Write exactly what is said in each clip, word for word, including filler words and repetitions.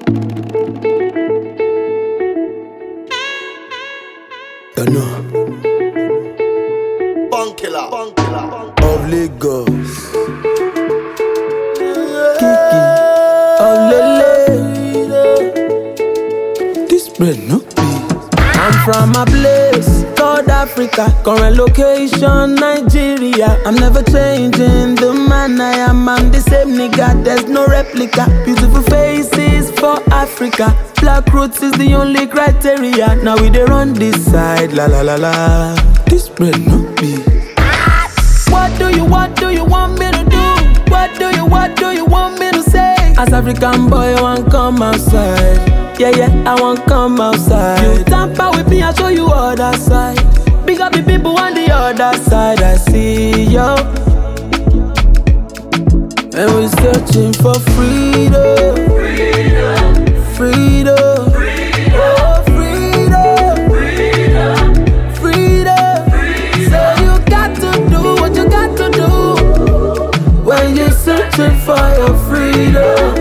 You know, Bunkilla, Bunkilla, of Lagos, Kiki, of Lele. This bread no be. I'm from a place called Africa. Current location Nigeria. I'm never changing the man I am. I'm the same nigga. There's no replica. Beautiful faces for Africa. Black roots is the only criteria. Now we dey run this side, la la la la. This bread no be. What do you, what do you want me to do? What do you, what do you want me to say? As African boy, I want come outside. Yeah, yeah, I want come outside. You tamper with me, I show you other side. Big up the people on the other side. I see yo. And we searching for freedom. Freedom. Freedom. Freedom. Oh, freedom. Freedom. Freedom. Freedom. So you got to do what you got to do when you're searching for your freedom.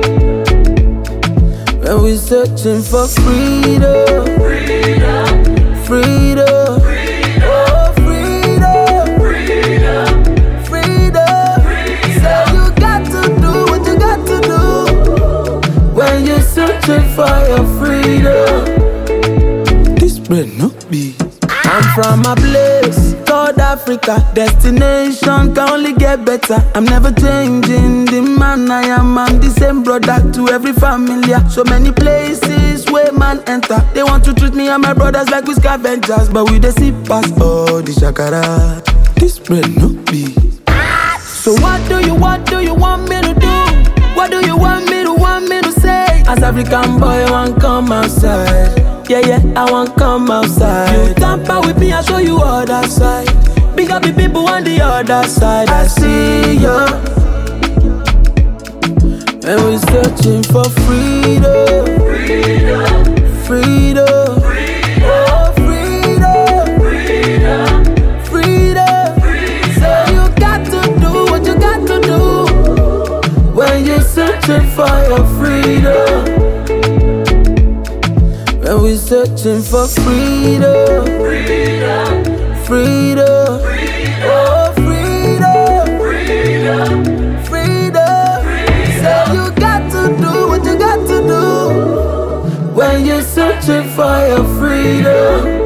When we searching for freedom. Freedom. Freedom. Freedom. Oh, freedom. Freedom. Freedom. Freedom. So you got to do what you got to do when you're searching for your freedom. This bread no be. I'm from a place called Africa. Destination can only get better. I'm never changing the man I am. I'm the same brother to every family. So many places where man enter. They want to treat me and my brothers like we scavengers, but we dey see past all the shakara. This bread no be. So what do you, what do you want me to do? What do you want me to, want me to say? As African boy, I want come outside. Yeah, yeah, I want come outside. You tamper with me, I show you other side. Big up the people on the other side. I see ya. And we searching for freedom. Freedom. Freedom. Freedom. Oh, freedom. Freedom. Freedom. Freedom. So you got to do what you got to do when you're searching for your freedom. When we searching for freedom. Freedom. Freedom. Freedom. Oh, freedom. Freedom. Freedom. Freedom. So you got to do what you got to do when you're searching for your freedom.